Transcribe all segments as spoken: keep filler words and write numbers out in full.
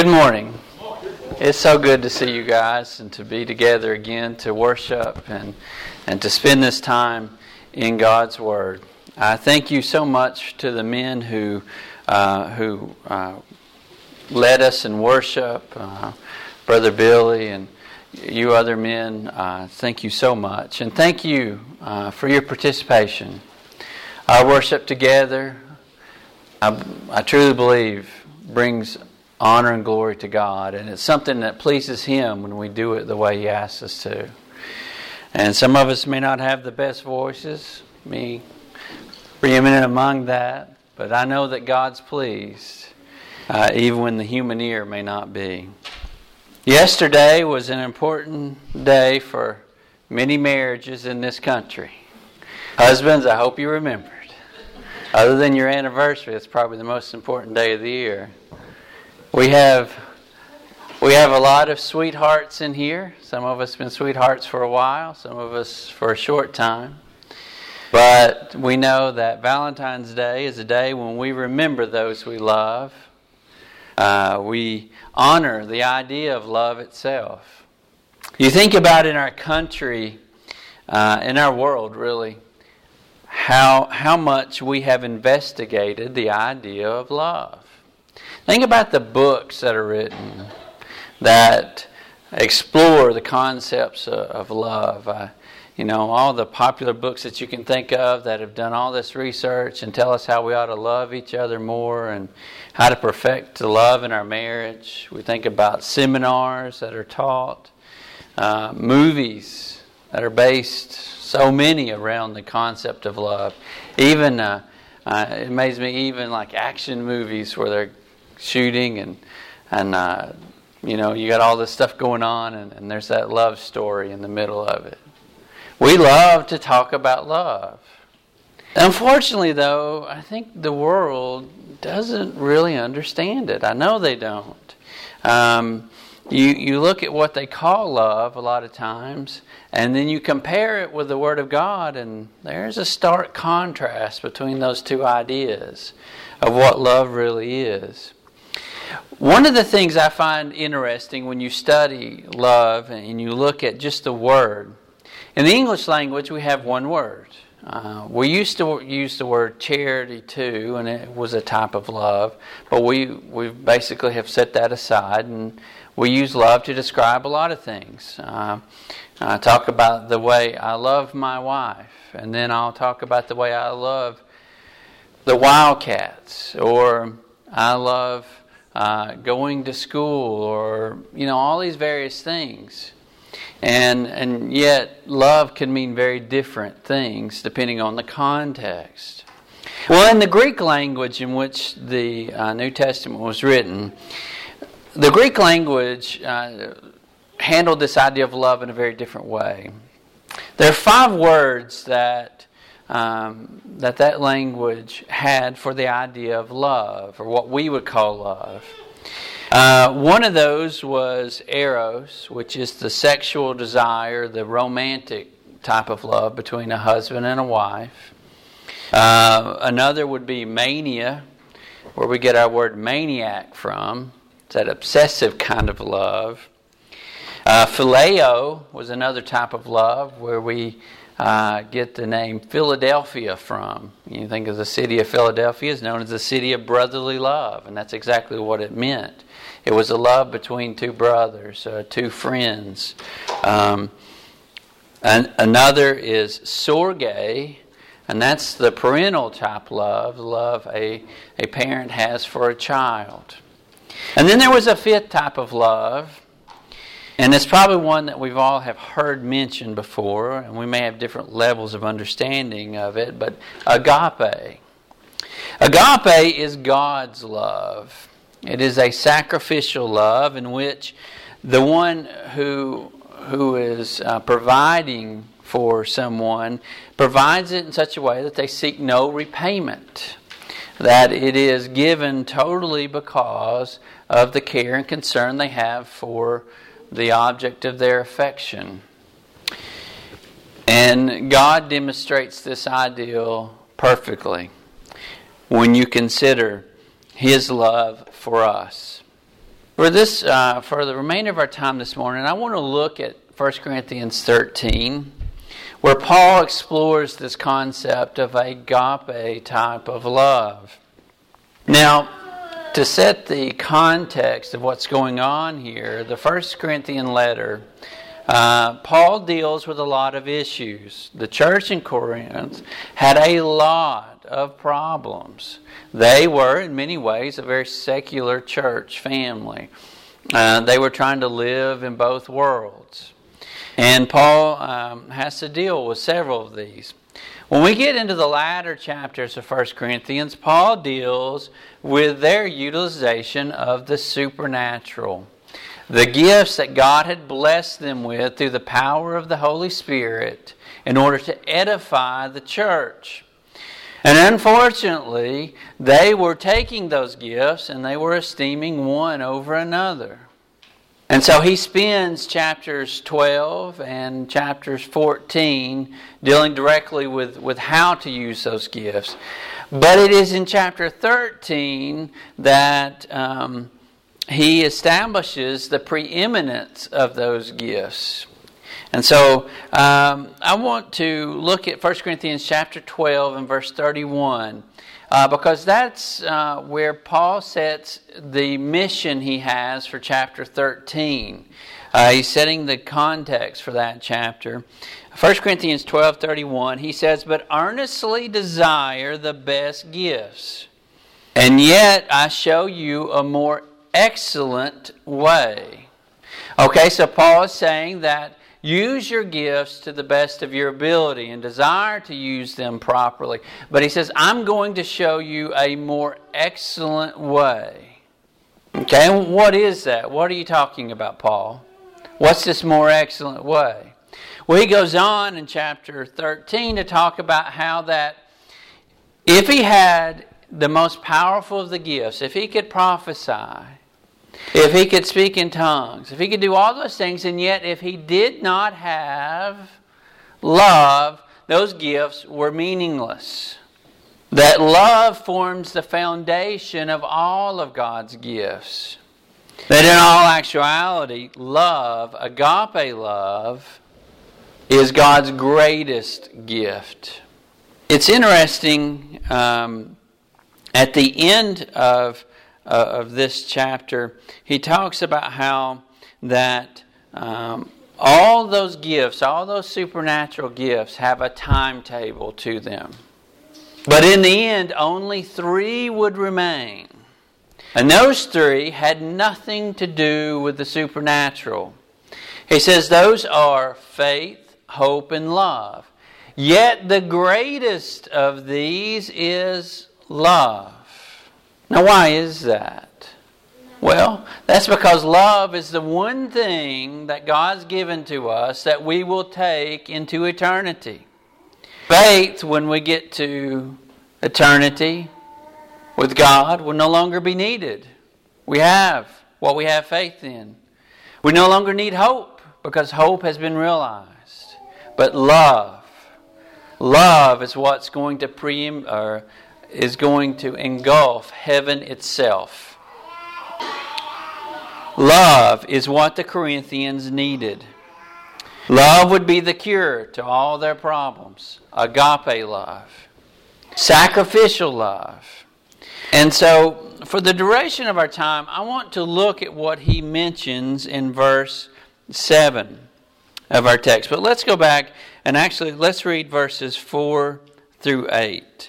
Good morning. It's so good to see you guys and to be together again to worship and, and to spend this time in God's Word. I thank you so much to the men who uh, who uh, led us in worship, uh, Brother Billy and you other men. Uh, thank you so much. And thank you uh, for your participation. Our worship together, I, I truly believe, brings honor and glory to God, and it's something that pleases Him when we do it the way He asks us to. And some of us may not have the best voices, me preeminent among that, but I know that God's pleased, uh, even when the human ear may not be. Yesterday was an important day for many marriages in this country. Husbands, I hope you remembered. Other than your anniversary, it's probably the most important day of the year. We have we have a lot of sweethearts in here. Some of us have been sweethearts for a while, some of us for a short time. But we know that Valentine's Day is a day when we remember those we love. Uh, we honor the idea of love itself. You think about in our country, uh, in our world really, how how much we have investigated the idea of love. Think about the books that are written that explore the concepts of, of love. Uh, you know, all the popular books that you can think of that have done all this research and tell us how we ought to love each other more and how to perfect the love in our marriage. We think about seminars that are taught, uh, movies that are based, so many around the concept of love. Even, uh, uh, it amazes me, even like action movies where they're shooting and and uh, you know, you got all this stuff going on and, and there's that love story in the middle of it. We love to talk about love. Unfortunately though, I think the world doesn't really understand it. I know they don't. Um, you, you look at what they call love a lot of times and then you compare it with the Word of God and there's a stark contrast between those two ideas of what love really is. One of the things I find interesting when you study love and you look at just the word, in the English language we have one word. Uh, we used to use the word charity too, and it was a type of love, but we, we basically have set that aside and we use love to describe a lot of things. Uh, I talk about the way I love my wife, and then I'll talk about the way I love the Wildcats, or I love Uh, going to school, or you know, all these various things, and and yet love can mean very different things depending on the context. Well, in the Greek language in which the uh, New Testament was written, the Greek language uh, handled this idea of love in a very different way. There are five words that Um, that that language had for the idea of love, or what we would call love. Uh, one of those was eros, which is the sexual desire, the romantic type of love between a husband and a wife. Uh, another would be mania, where we get our word maniac from. It's that obsessive kind of love. Uh, phileo was another type of love, where we Uh, get the name Philadelphia from. You think of the city of Philadelphia is known as the city of brotherly love, and that's exactly what it meant. It was a love between two brothers, uh, two friends. Um, and another is storge, and that's the parental type love, love a, a parent has for a child. And then there was a fifth type of love, and it's probably one that we've all have heard mentioned before, and we may have different levels of understanding of it, but agape. Agape is God's love. It is a sacrificial love in which the one who who is uh, providing for someone provides it in such a way that they seek no repayment. That it is given totally because of the care and concern they have for the object of their affection. And God demonstrates this ideal perfectly when you consider His love for us. For this, uh, for the remainder of our time this morning, I want to look at First Corinthians thirteen, where Paul explores this concept of agape type of love. Now, to set the context of what's going on here, the First Corinthian letter, uh, Paul deals with a lot of issues. The church in Corinth had a lot of problems. They were, in many ways, a very secular church family. Uh, they were trying to live in both worlds. And Paul um, has to deal with several of these. When we get into the latter chapters of First Corinthians, Paul deals with their utilization of the supernatural. The gifts that God had blessed them with through the power of the Holy Spirit in order to edify the church. And unfortunately, they were taking those gifts and they were esteeming one over another. And so he spends chapters twelve and chapters fourteen dealing directly with, with how to use those gifts. But it is in chapter thirteen that um, he establishes the preeminence of those gifts. And so um, I want to look at First Corinthians chapter twelve and verse thirty-one. Uh, because that's uh, where Paul sets the mission he has for chapter thirteen. Uh, he's setting the context for that chapter. First Corinthians twelve thirty-one, he says, "But earnestly desire the best gifts, and yet I show you a more excellent way." Okay, so Paul is saying that use your gifts to the best of your ability and desire to use them properly. But he says, I'm going to show you a more excellent way. Okay, and what is that? What are you talking about, Paul? What's this more excellent way? Well, he goes on in chapter thirteen to talk about how that if he had the most powerful of the gifts, if he could prophesy, if he could speak in tongues, if he could do all those things, and yet if he did not have love, those gifts were meaningless. That love forms the foundation of all of God's gifts. That in all actuality, love, agape love, is God's greatest gift. It's interesting, um, at the end of Uh, of this chapter, he talks about how that um, all those gifts, all those supernatural gifts have a timetable to them. But in the end, only three would remain. And those three had nothing to do with the supernatural. He says those are faith, hope, and love. Yet the greatest of these is love. Now, why is that? Well, that's because love is the one thing that God's given to us that we will take into eternity. Faith, when we get to eternity with God, will no longer be needed. We have what we have faith in. We no longer need hope because hope has been realized. But love, love is what's going to preem or is going to engulf heaven itself. Love is what the Corinthians needed. Love would be the cure to all their problems. Agape love. Sacrificial love. And so, for the duration of our time, I want to look at what he mentions in verse seven of our text. But let's go back and actually let's read verses four through eight.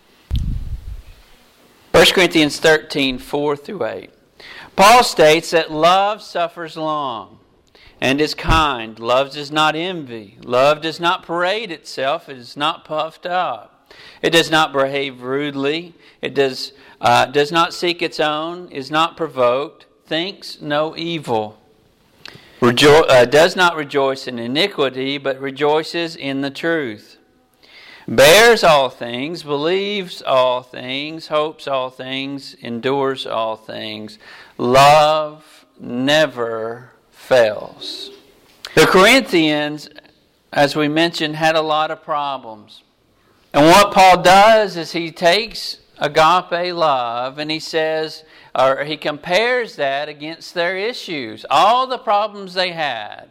First Corinthians thirteen, four through eight. Paul states that love suffers long and is kind. Love does not envy. Love does not parade itself. It is not puffed up. It does not behave rudely. It does, uh, does not seek its own, is not provoked, thinks no evil. Rejo- uh, does not rejoice in iniquity, but rejoices in the truth. Bears all things, believes all things, hopes all things, endures all things. Love never fails. The Corinthians, as we mentioned, had a lot of problems. And what Paul does is he takes agape love and he says, or he compares that against their issues, all the problems they had.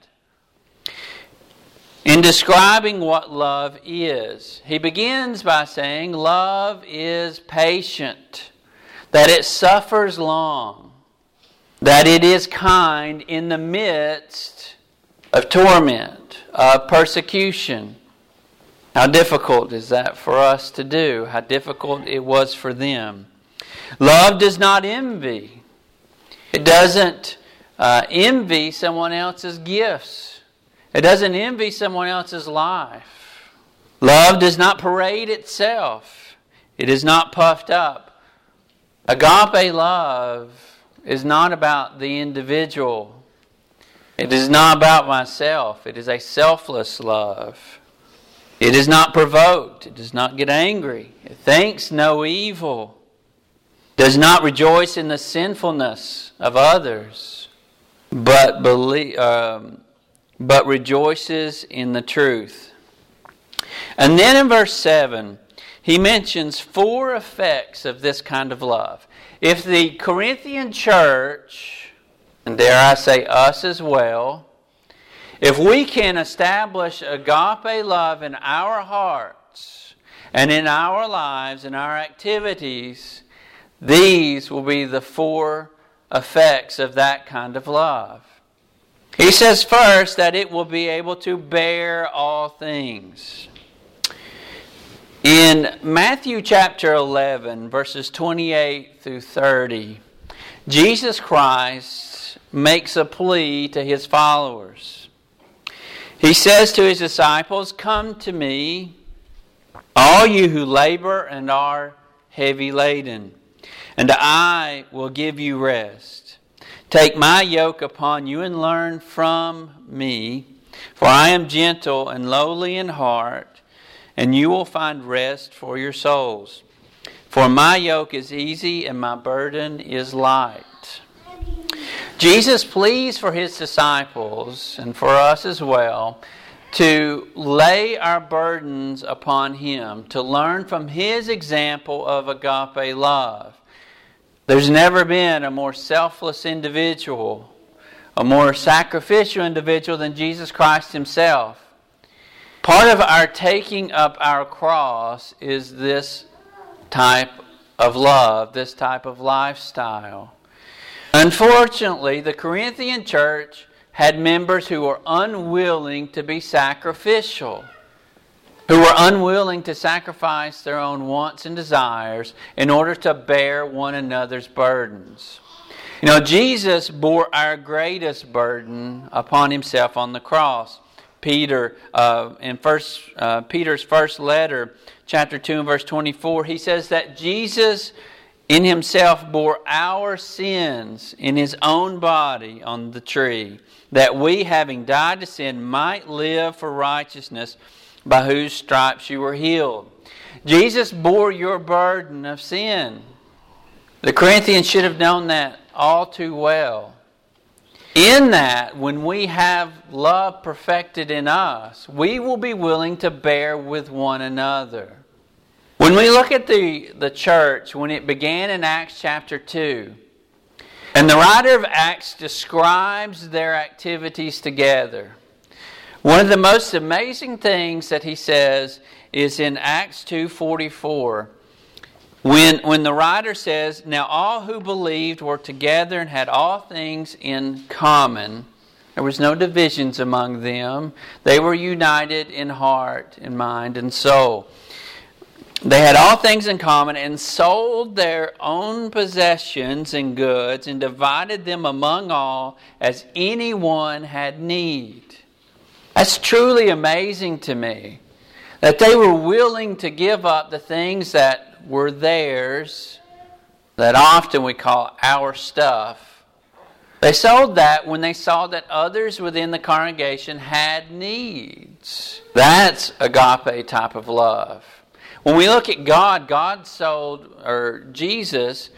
In describing what love is, he begins by saying love is patient, that it suffers long, that it is kind in the midst of torment, of persecution. How difficult is that for us to do? How difficult it was for them. Love does not envy. It doesn't uh, envy someone else's gifts. It doesn't envy someone else's life. Love does not parade itself. It is not puffed up. Agape love is not about the individual. It is not about myself. It is a selfless love. It is not provoked. It does not get angry. It thinks no evil. Does not rejoice in the sinfulness of others, but believe, um, but rejoices in the truth. And then in verse seven, he mentions four effects of this kind of love. If the Corinthian church, and dare I say us as well, if we can establish agape love in our hearts and in our lives and our activities, these will be the four effects of that kind of love. He says first that it will be able to bear all things. In Matthew chapter eleven, verses twenty-eight through thirty, Jesus Christ makes a plea to His followers. He says to His disciples, "Come to me, all you who labor and are heavy laden, and I will give you rest. Take my yoke upon you and learn from me, for I am gentle and lowly in heart, and you will find rest for your souls. For my yoke is easy and my burden is light." Jesus pleads for His disciples, and for us as well, to lay our burdens upon Him, to learn from His example of agape love. There's never been a more selfless individual, a more sacrificial individual than Jesus Christ Himself. Part of our taking up our cross is this type of love, this type of lifestyle. Unfortunately, the Corinthian church had members who were unwilling to be sacrificial, who were unwilling to sacrifice their own wants and desires in order to bear one another's burdens. You know, Jesus bore our greatest burden upon Himself on the cross. Peter, uh, in first uh, Peter's first letter, chapter two and verse twenty-four, he says that Jesus in Himself bore our sins in His own body on the tree, that we, having died to sin, might live for righteousness, by whose stripes you were healed. Jesus bore your burden of sin. The Corinthians should have known that all too well. In that, when we have love perfected in us, we will be willing to bear with one another. When we look at the, the church, when it began in Acts chapter two, and the writer of Acts describes their activities together, one of the most amazing things that he says is in Acts two forty-four, when, when the writer says, "Now all who believed were together and had all things in common." There was no divisions among them. They were united in heart and mind and soul. They had all things in common and sold their own possessions and goods and divided them among all as anyone had need. That's truly amazing to me, that they were willing to give up the things that were theirs, that often we call our stuff. They sold that when they saw that others within the congregation had needs. That's agape type of love. When we look at God, God sold, or Jesus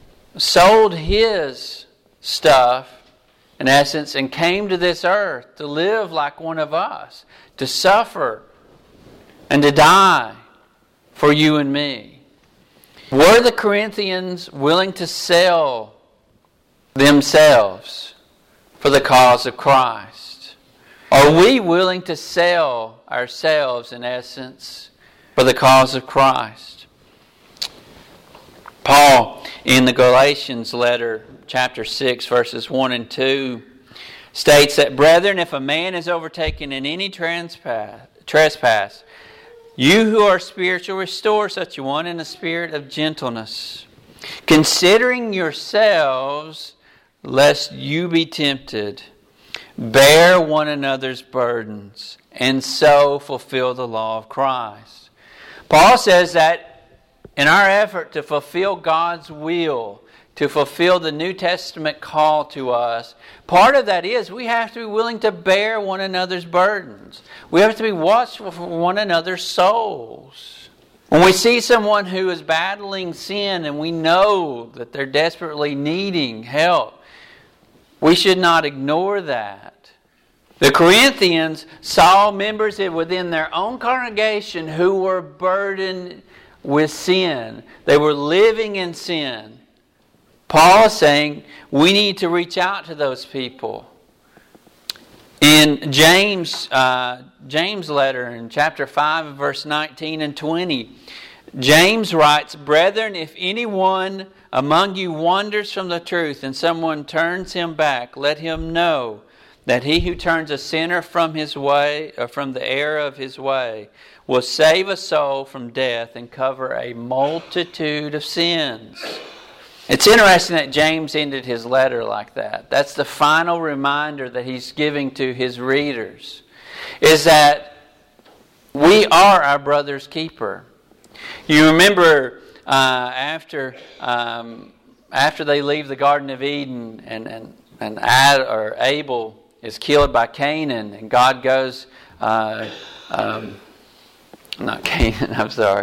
sold His stuff, in essence, and came to this earth to live like one of us, to suffer and to die for you and me. Were the Corinthians willing to sell themselves for the cause of Christ? Are we willing to sell ourselves, in essence, for the cause of Christ? Paul, in the Galatians letter, chapter six, verses one and two, states that, "Brethren, if a man is overtaken in any trespass, trespass, you who are spiritual, restore such a one in a spirit of gentleness, considering yourselves, lest you be tempted. Bear one another's burdens, and so fulfill the law of Christ." Paul says that in our effort to fulfill God's will, to fulfill the New Testament call to us, part of that is we have to be willing to bear one another's burdens. We have to be watchful for one another's souls. When we see someone who is battling sin and we know that they're desperately needing help, we should not ignore that. The Corinthians saw members within their own congregation who were burdened with sin. They were living in sin. Paul is saying we need to reach out to those people. In James, uh, James' letter in chapter five, verse nineteen and twenty, James writes, "Brethren, if anyone among you wanders from the truth and someone turns him back, let him know that he who turns a sinner from his way, or from the error of his way, will save a soul from death and cover a multitude of sins." It's interesting that James ended his letter like that. That's the final reminder that he's giving to his readers, is that we are our brother's keeper. You remember uh, after um, after they leave the Garden of Eden and and and Ad, or Abel is killed by Canaan, and God goes, uh, um, not Canaan. I'm sorry,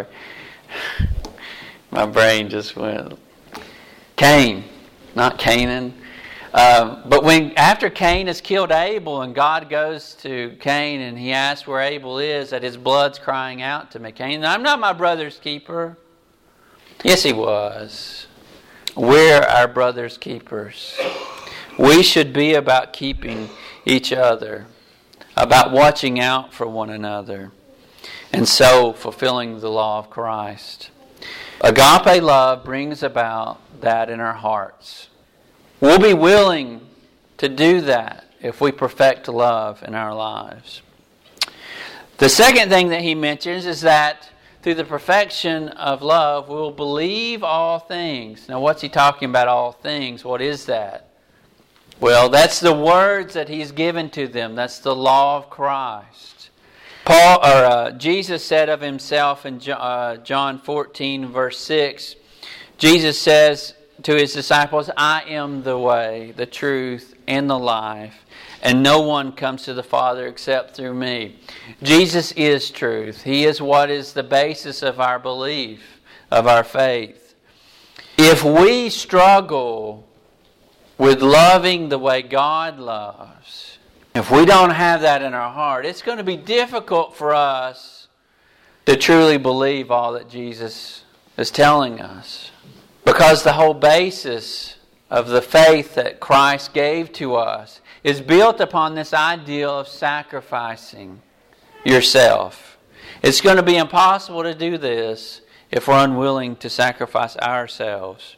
my brain just went. Cain, not Canaan. Uh, but when after Cain has killed Abel and God goes to Cain and he asks where Abel is, that his blood's crying out to me. Cain, I'm not my brother's keeper. Yes, he was. We're our brother's keepers. We should be about keeping each other, about watching out for one another, and so fulfilling the law of Christ. Agape love brings about that in our hearts. We'll be willing to do that if we perfect love in our lives. The second thing that he mentions is that through the perfection of love, we'll believe all things. Now, what's he talking about, all things? What is that? Well, that's the words that he's given to them. That's the law of Christ. Paul or uh, Jesus said of himself in uh, John fourteen, verse six, Jesus says to his disciples, "I am the way, the truth, and the life, and no one comes to the Father except through me." Jesus is truth. He is what is the basis of our belief, of our faith. If we struggle with loving the way God loves, if we don't have that in our heart, it's going to be difficult for us to truly believe all that Jesus is telling us. Because the whole basis of the faith that Christ gave to us is built upon this ideal of sacrificing yourself. It's going to be impossible to do this if we're unwilling to sacrifice ourselves.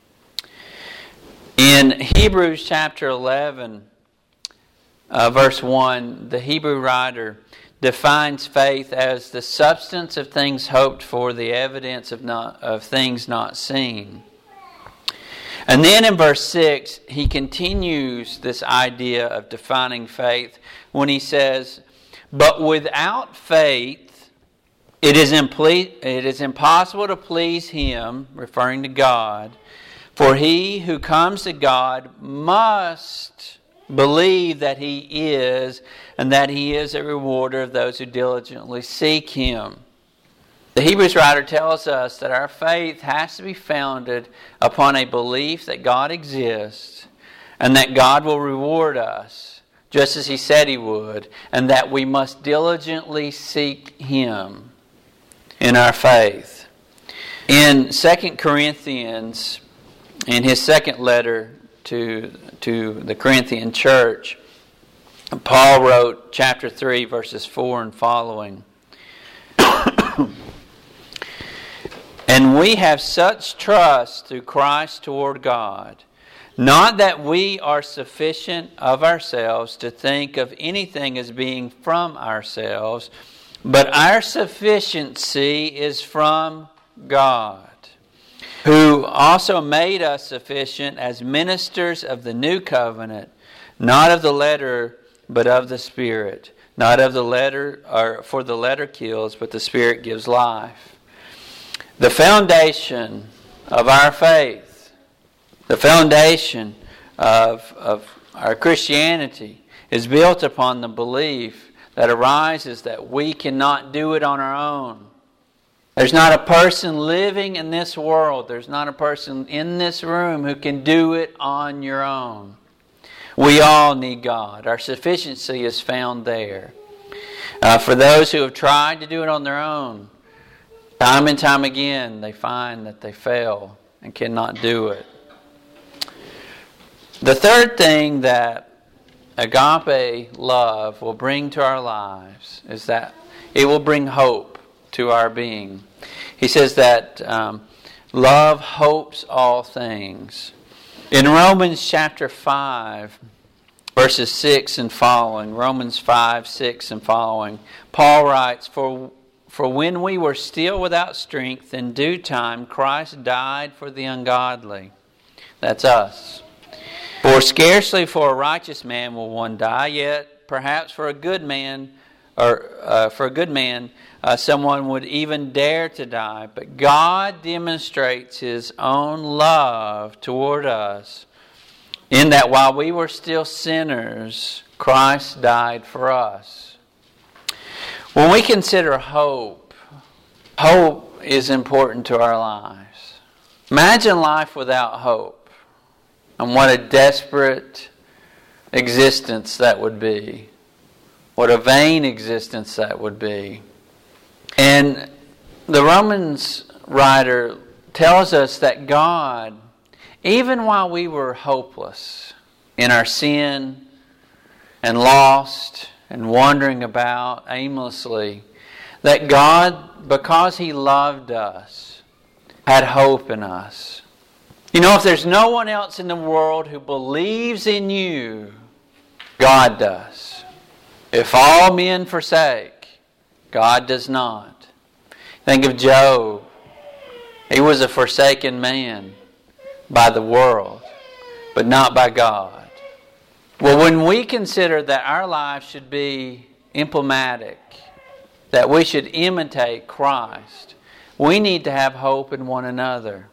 In Hebrews chapter eleven, uh, verse one, the Hebrew writer defines faith as the substance of things hoped for, the evidence of not of things not seen. And then in verse six, he continues this idea of defining faith when he says, "But without faith, it is imple- it is impossible to please Him," referring to God, "for he who comes to God must believe that He is, and that He is a rewarder of those who diligently seek Him." The Hebrews writer tells us that our faith has to be founded upon a belief that God exists and that God will reward us just as He said He would, and that we must diligently seek Him in our faith. In Second Corinthians, in his second letter, to, to the Corinthian church. Paul wrote chapter three, verses four and following. And we have such trust through Christ toward God, not that we are sufficient of ourselves to think of anything as being from ourselves, but our sufficiency is from God, who also made us sufficient as ministers of the new covenant, not of the letter, but of the Spirit. Not of the letter, or for the letter kills, but the Spirit gives life. The foundation of our faith, the foundation of, of our Christianity is built upon the belief that arises that we cannot do it on our own. There's not a person living in this world, there's not a person in this room who can do it on your own. We all need God. Our sufficiency is found there. Uh, for those who have tried to do it on their own, time and time again, they find that they fail and cannot do it. The third thing that agape love will bring to our lives is that it will bring hope to our being. He says that um, love hopes all things. In Romans chapter five, verses six and following, Romans five, six and following, Paul writes, For For when we were still without strength, in due time Christ died for the ungodly. That's us. For scarcely for a righteous man will one die, yet perhaps for a good man, or uh, for a good man, uh, someone would even dare to die. But God demonstrates His own love toward us, in that while we were still sinners, Christ died for us. When we consider hope, hope is important to our lives. Imagine life without hope, and what a desperate existence that would be. What a vain existence that would be. And the Romans writer tells us that God, even while we were hopeless in our sin and lost and wandering about aimlessly, that God, because He loved us, had hope in us. You know, if there's no one else in the world who believes in you, God does. If all men forsake, God does not. Think of Job. He was a forsaken man by the world, but not by God. Well, when we consider that our lives should be emblematic, that we should imitate Christ, we need to have hope in one another.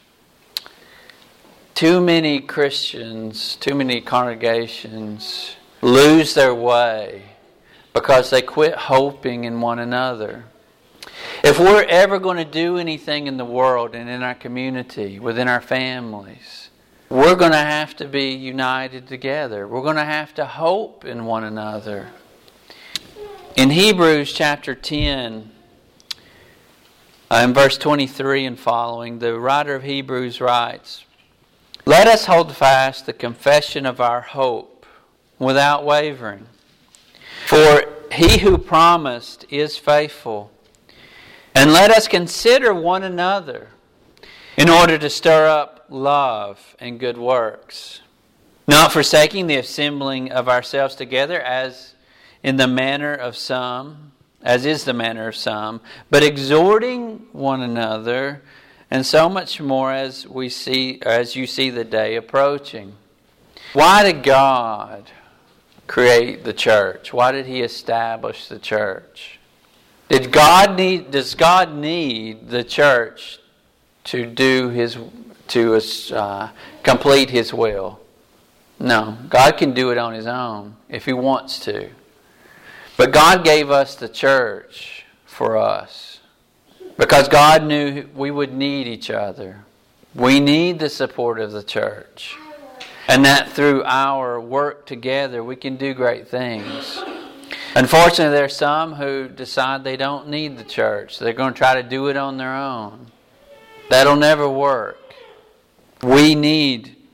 Too many Christians, too many congregations lose their way because they quit hoping in one another. If we're ever going to do anything in the world and in our community, within our families, we're going to have to be united together. We're going to have to hope in one another. In Hebrews chapter ten, uh, in verse twenty-three and following, the writer of Hebrews writes, "Let us hold fast the confession of our hope without wavering. For He who promised is faithful. And let us consider one another in order to stir up love and good works, not forsaking the assembling of ourselves together as in the manner of some, as is the manner of some, but exhorting one another, and so much more as we see, as you see the day approaching." Why did God create the church? Why did He establish the church? Did God need? Does God need the church to do His, to uh, complete His will? No, God can do it on His own if He wants to. But God gave us the church for us because God knew we would need each other. We need the support of the church, and that through our work together we can do great things. Unfortunately, there are some who decide they don't need the church. They're going to try to do it on their own. That'll never work. We need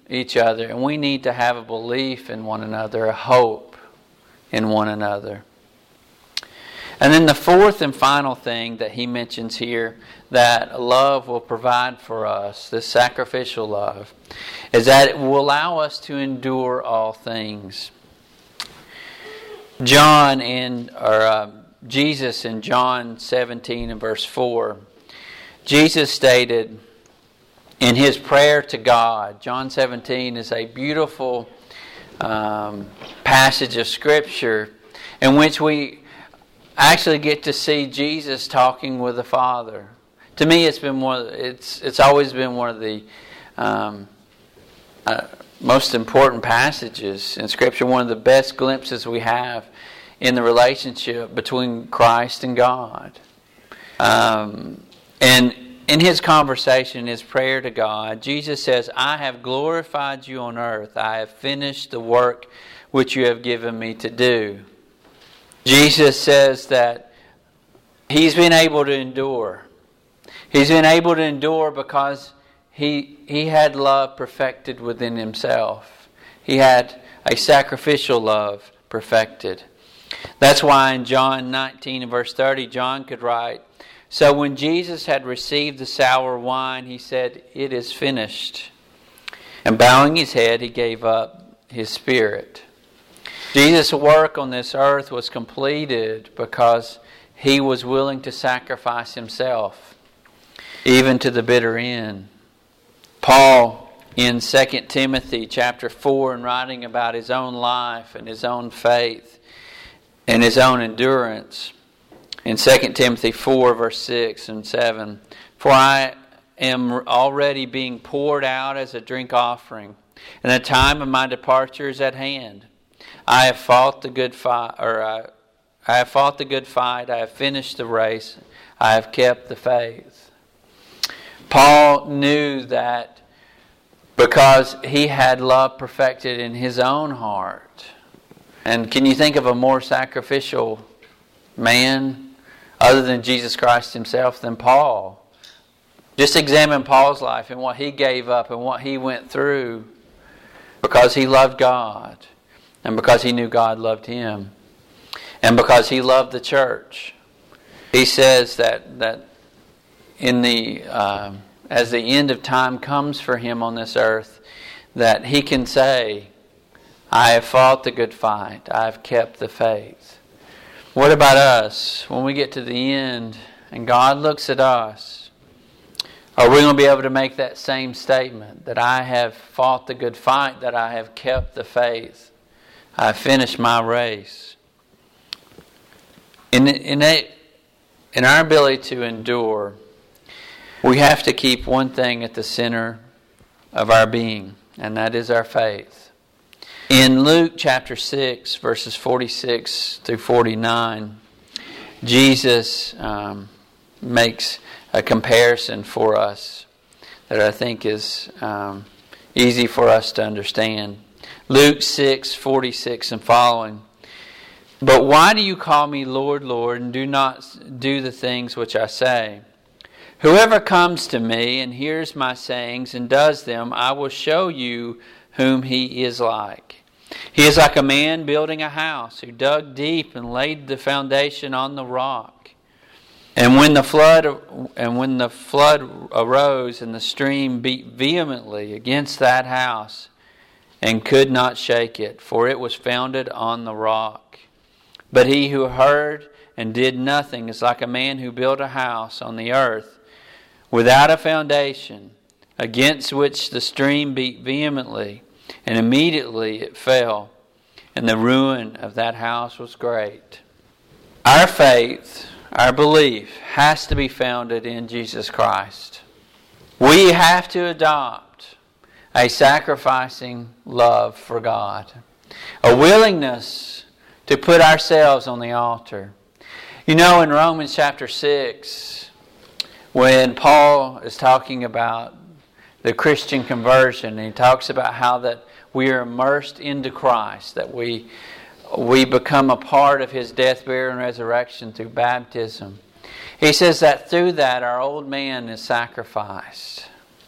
each other, and we need to have a belief in one another, a hope in one another. And then the fourth and final thing that he mentions here that love will provide for us, this sacrificial love, is that it will allow us to endure all things. John in, or uh, Jesus in John seventeen and verse four, Jesus stated in His prayer to God, John seventeen is a beautiful um, passage of Scripture in which we actually get to see Jesus talking with the Father. To me, it's been one. Of the, it's it's always been one of the um, uh, most important passages in Scripture. One of the best glimpses we have in the relationship between Christ and God. Um, and in His conversation, His prayer to God, Jesus says, "I have glorified you on earth. I have finished the work which you have given me to do." Jesus says that He's been able to endure. He's been able to endure because he, he had love perfected within Himself. He had a sacrificial love perfected. That's why in John nineteen and verse thirty, John could write, "So when Jesus had received the sour wine, He said, 'It is finished.' And bowing His head, He gave up His spirit." Jesus' work on this earth was completed because He was willing to sacrifice Himself, even to the bitter end. Paul, in Second Timothy chapter four, in writing about his own life and his own faith and his own endurance, in Second Timothy four, verse six and seven, "For I am already being poured out as a drink offering, and the time of my departure is at hand. I have fought the good fight, or I, I have fought the good fight. I have finished the race. I have kept the faith." Paul knew that because he had love perfected in his own heart. And can you think of a more sacrificial man other than Jesus Christ Himself than Paul? Just examine Paul's life and what he gave up and what he went through because he loved God and because he knew God loved him and because he loved the church. He says that that in the uh, as the end of time comes for him on this earth, that he can say, "I have fought the good fight. I have kept the faith." What about us when we get to the end and God looks at us? Are we going to be able to make that same statement, that I have fought the good fight, that I have kept the faith, I have finished my race? In, in, a, in our ability to endure, we have to keep one thing at the center of our being, and that is our faith. In Luke chapter six, verses forty-six through forty-nine, Jesus um, makes a comparison for us that I think is um, easy for us to understand. Luke six, forty-six and following. "But why do you call me Lord, Lord, and do not do the things which I say? Whoever comes to me and hears my sayings and does them, I will show you whom he is like. He is like a man building a house who dug deep and laid the foundation on the rock. And when the flood and when the flood arose and the stream beat vehemently against that house and could not shake it, for it was founded on the rock. But he who heard and did nothing is like a man who built a house on the earth without a foundation, against which the stream beat vehemently, and immediately it fell, and the ruin of that house was great." Our faith, our belief, has to be founded in Jesus Christ. We have to adopt a sacrificing love for God, a willingness to put ourselves on the altar. You know, in Romans chapter six, when Paul is talking about the Christian conversion, and he talks about how that we are immersed into Christ, that we we become a part of His death, burial, and resurrection through baptism. He says that through that our old man is sacrificed.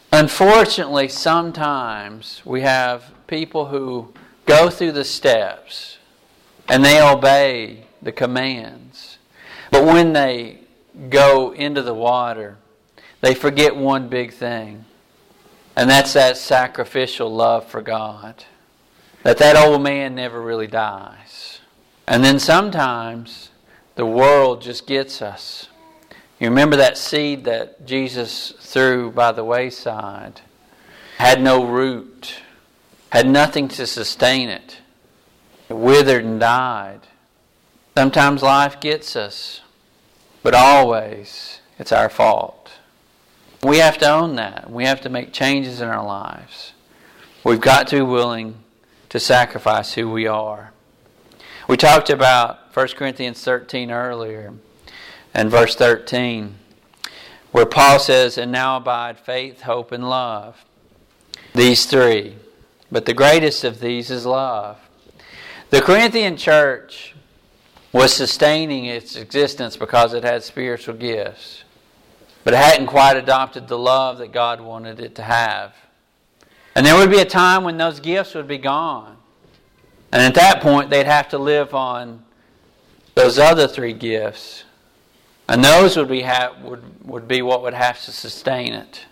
Unfortunately, sometimes we have people who go through the steps and they obey the commands. But when they go into the water, they forget one big thing. And that's that sacrificial love for God. That that old man never really dies. And then sometimes the world just gets us. You remember that seed that Jesus threw by the wayside? Had no root. Had nothing to sustain it. It withered and died. Sometimes life gets us. But always it's our fault. We have to own that. We have to make changes in our lives. We've got to be willing to sacrifice who we are. We talked about First Corinthians thirteen earlier, and verse thirteen, where Paul says, "And now abide faith, hope, and love. These three. But the greatest of these is love." The Corinthian church was sustaining its existence because it had spiritual gifts. But it hadn't quite adopted the love that God wanted it to have. And there would be a time when those gifts would be gone. And at that point, they'd have to live on those other three gifts. And those would be, ha- would, would be what would have to sustain it.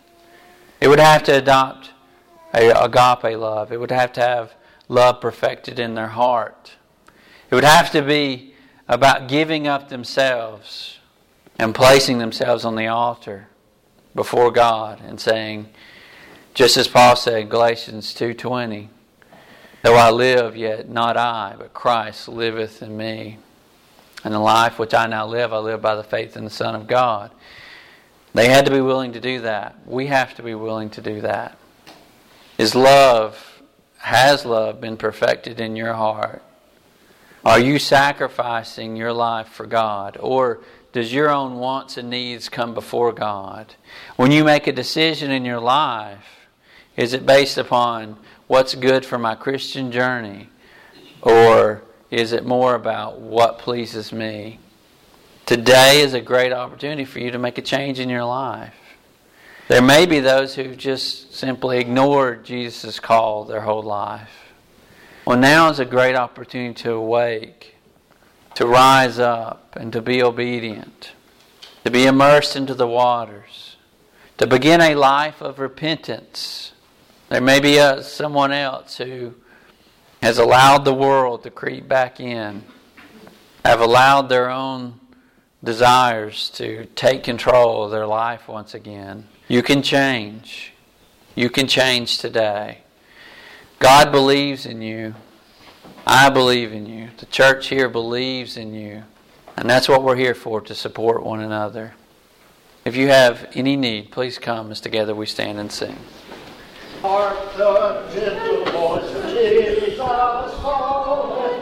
It would have to adopt a agape love. It would have to have love perfected in their heart. It would have to be about giving up themselves and placing themselves on the altar before God and saying, just as Paul said in Galatians two twenty, "Though I live, yet not I, but Christ liveth in me. And the life which I now live, I live by the faith in the Son of God." They had to be willing to do that. We have to be willing to do that. Is love, has love been perfected in your heart? Are you sacrificing your life for God? Or does your own wants and needs come before God? When you make a decision in your life, is it based upon what's good for my Christian journey? Or is it more about what pleases me? Today is a great opportunity for you to make a change in your life. There may be those who just simply ignored Jesus' call their whole life. Well, now is a great opportunity to awake, to rise up and to be obedient, to be immersed into the waters, to begin a life of repentance. There may be a, someone else who has allowed the world to creep back in, have allowed their own desires to take control of their life once again. You can change. You can change today. God believes in you. I believe in you. The church here believes in you. And that's what we're here for, to support one another. If you have any need, please come as together we stand and sing. Hark the gentle voice of Jesus calling.